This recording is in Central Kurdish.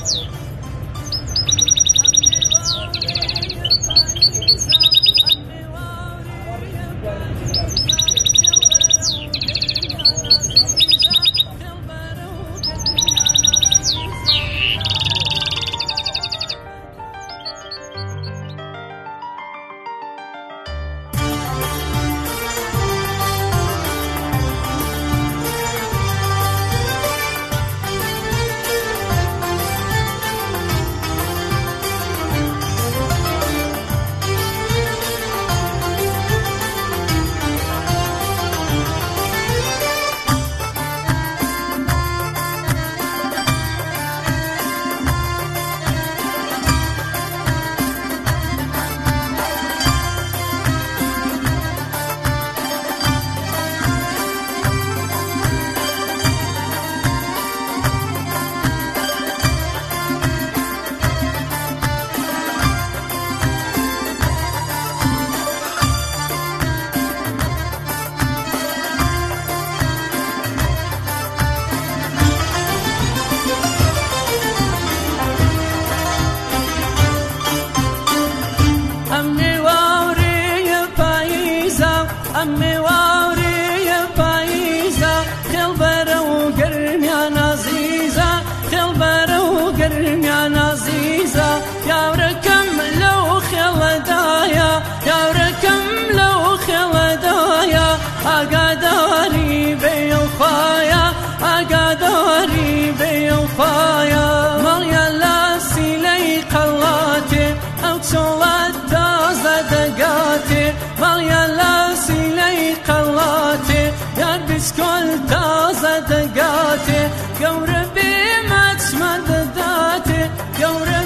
أمي واري يا بايزة خلبرة وقرم يا نزيزة خلبرة وقرم يا نزيزة يا ركم لو خلدايا يا ركم لو خلدايا أقداري بالخايا أقداري بالخايا مريا لاسي لي قلاتي أو تولد تازة دقاتي مريا لاسي لي قلاتي يلبس كل تازة دقاتي قوربي ما تسمد ذاتي